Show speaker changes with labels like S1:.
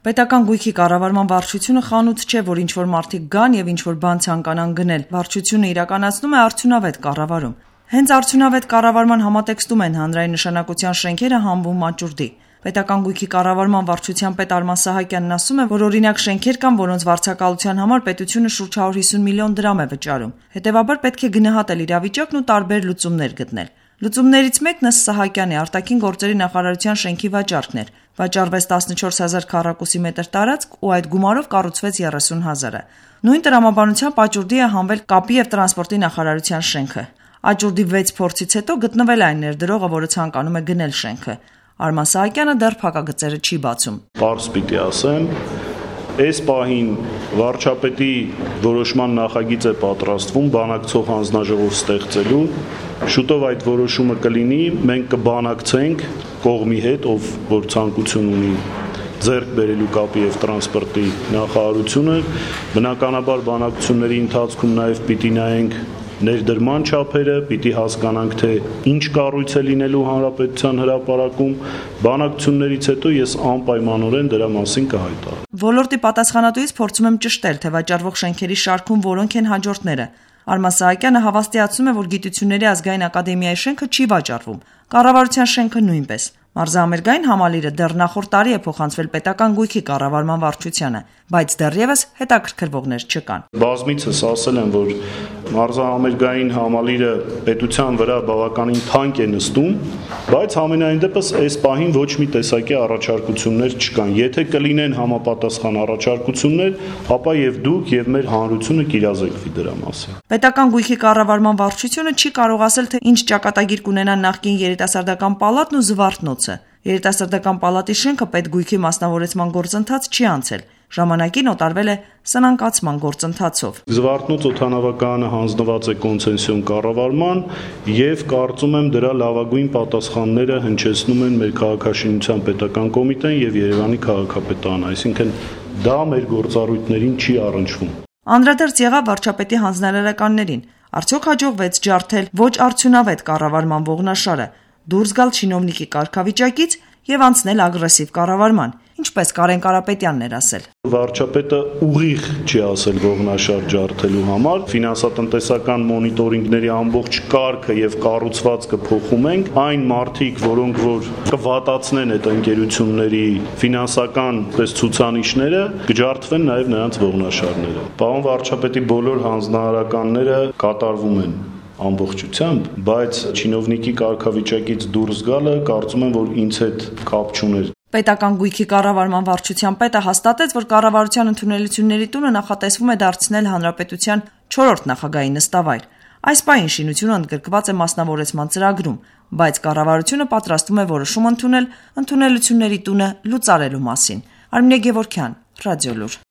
S1: Պետական գույքի կառավարման վարչությունը խանութ չէ, որ ինչ-որ մարդիկ գան եւ ինչ-որ բան ցանկանան գնել։ Վարչությունը իրականացնում է արդյունավետ կառավարում։ Հենց արդյունավետ կառավարման համատեքստում են հանրային նշանակության շենքերը հանվում մաճուրդի։ Պետական գույքի կառավարման վարչության պետ Արման Սահակյանն ասում է, որ օրինակ շենքեր կան, որոնց վարձակալության համար պետությունը շուրջ 150 միլիոն դրամ է վճարում։ Հետևաբար պետք է գնահատել իրավիճակն ու տարբեր լուծումներ գտնել։ Լուծումներից մեկն ըստ Սահակյանի արտաքին գործերի նախարարության շենքի վաճառքն էր։ Վաճառվեց 14,000 քառակուսի մետր տարածք ու այդ գումարով կառուցվեց 30,000-ը։ Նույն տրամաբանությամբ աճուրդի է հանվել կապի եւ տրանսպորտի նախարարության շենքը։ Աճուրդի 6 փորձից հետո գտնվել այն ներդրողը, որը ցանկանում է գնել շենքը։ Արման Սահակյանը դեռ փակագծերը չի բացում։
S2: Պարզ պիտի ասեմ, այս պահին վարչապետի որոշման նախագիծ է պատրաստվում բանակցող հանձնաժողով ստեղծելու։ Շուտով այդ որոշումը կլինի, մենք կբանակցենք կողմի հետ, ով որ ցանկություն ունի ձեռք բերելու կապի եւ տրանսպորտի նախարարությունը։ Բնականաբար բանակցությունների ընթացքում նաեւ պիտի նայենք ներդրման չափերը, պիտի հասկանանք, թե ինչ կառույց է լինելու հանրապետության հրապարակում։ Բանակցություններից հետո ես անպայմանորեն դրա մասին կհայտարարեմ։
S1: Ոլորտի պատասխանատուից փորձում եմ ճշտել, թե վաճառվող շենքերի շարքում որոնք են հաջորդները։ Արման Սահակյանը հավաստիացնում է, որ Գիտությունների ազգային ակադեմիայի շենքը չի վաճառվում, կառավարության շենքը նույնպես։ Մարզահամերգային համալիրը դեռ նախորդ տարի է փոխանցվել պետական գույքի կառավարման վարչությանը, բայց դեռևս հետաքրքրվողներ չկան։
S2: Բազմիցս ասել եմ, որ մարզահամերգային համալիրը պետության վրա բավականին թանկ է նստում, բայց համենայն դեպս այս պահին ոչ մի տեսակի առաջարկություններ չկան։ Եթե կլինեն համապատասխան առաջարկություններ, ապա եւ դուք եւ մեր հանրությունը կիրազեկվի դրա մասին։
S1: Պետական գույքի կառավարման վարչությունը չի կարող ասել, թե ինչ ճակատագիր կունենան նախկին երիտասարդական պալատն ու Զվարթնոցը։ Երիտասարդական պալատի շենքը պետգույքի մասնավորեցման գործընթաց չի անցել։ Ժամանակին օտարվել է սնանկացման գործընթացով։
S2: Զվարթնոց օդանավակայանը հանձնված է կոնցեսիոն կառավարման եւ կարծում եմ դրա լավագույն պատասխանները հնչեցնում են մեր քաղաքաշինության պետական կոմիտեն եւ Երևանի քաղաքապետարանը, այսինքն դա մեր գործառույթներին չի առնչվում։
S1: Անդրադարձ եղավ վարչապետի հանձնարարականներին։ Արդյոք հաջողվեց ջարդել ոչ արդյունավետ կառավարման ողնաշարը, դուրս գալ չինովնիկի կարգավիճակից եւ անցնել ագրեսիվ կառավարման, ինչպես Կարեն Կարապետյանն էր ասել։
S2: Վարչապետը ուղիղ չի ասել ողնաշար ջարդելու համար, ֆինանսատնտեսական մոնիտորինգների ամբողջ կարգը եւ կառուցվածքը փոխում ենք, այն մարդիկ, որոնք որ կվատացնեն այդ ընկերությունների ֆինանսական ցուցանիշները, կջարդվեն նաեւ նրանց ողնաշարները։ Պարոն վարչապետի բոլոր հանձնարարականները կատարվում են ամբողջությամբ, բայց չինովնիկի կարգավիճակից դուրս գալը կարծում եմ, որ ինձ հետ կապ չուներ։
S1: Պետական գույքի կառավարման վարչության պետը հաստատեց, որ կառավարության ընդունելությունների տունը նախատեսվում է դարձնել հանրապետության 4-րդ նախագահի նստավայր։ Այս պահին շինությունը ընդգրկված է մասնավորեցման ծրագրում, բայց կառավարությունը պատրաստվում է որոշում ընդունել ընդունելությունների տունը լուծարելու մասին։ Արմինե Գևորգյան, Ռադիոլուր։